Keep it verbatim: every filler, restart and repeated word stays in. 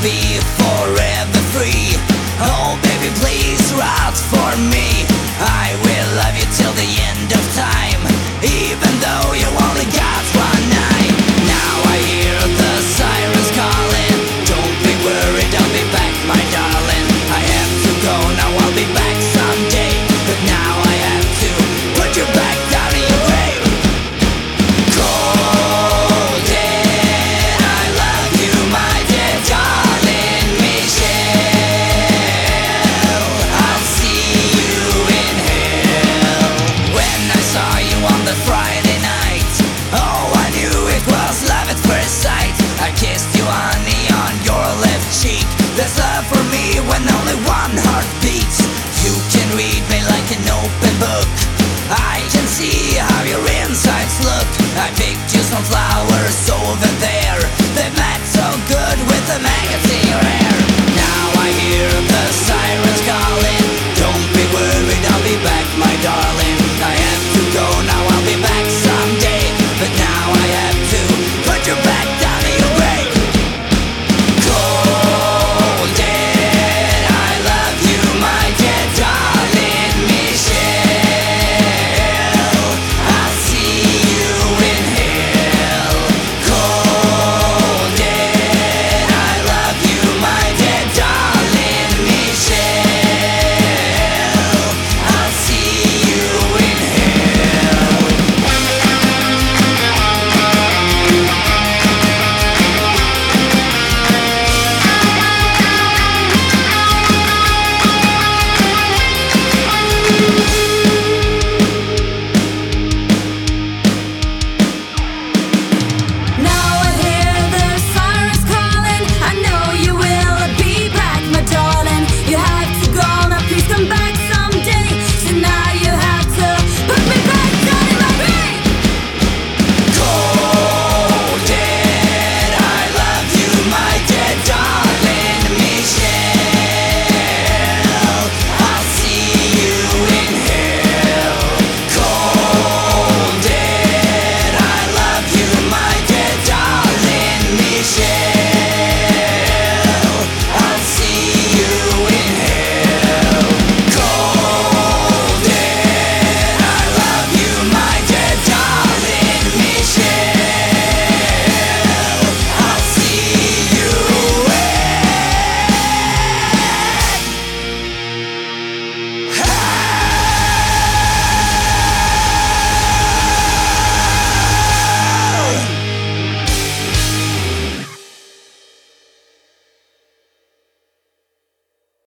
be forever free. Oh baby, please write for me. I will love you till the end of time, even though you only got one night. Now I hear the sirens calling. Don't be worried, I'll be back, my darling. I have to go, now I'll be back someday, but now I have to put you back down in your grave. Cold dead, I love you, my dear darling Michelle. I'll see you in hell. When I saw you on the Friday night, oh, I knew it was love at first sight. I kissed you, honey, on your left cheek. There's love for me when only one heart beats. You can read me like an open book. I can see how your insides look. I picked you some flowers